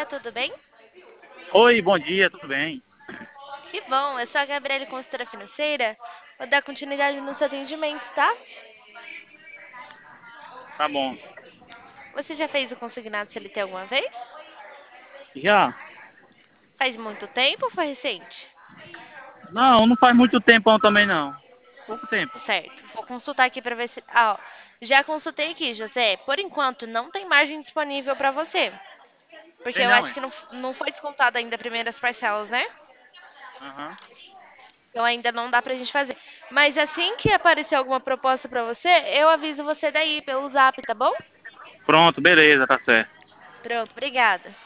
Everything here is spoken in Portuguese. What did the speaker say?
tudo bem? Oi, bom dia, tudo bem? Que bom, eu sou a Gabriele, consultora financeira. Vou dar continuidade nos atendimentos, tá? Tá bom. Você já fez o consignado CLT alguma vez? Já? Faz muito tempo ou foi recente? Não, não faz muito tempo também não. Pouco tempo. Certo, vou consultar aqui para ver se. Ó, já consultei aqui, José. Por enquanto, não tem margem disponível para você. Porque Tem eu não, acho é? que não foi descontado ainda as primeiras parcelas, né? Aham. Então ainda não dá pra gente fazer. Mas assim que aparecer alguma proposta para você, eu aviso você daí pelo zap, tá bom? Pronto, beleza, tá certo. Pronto, obrigada.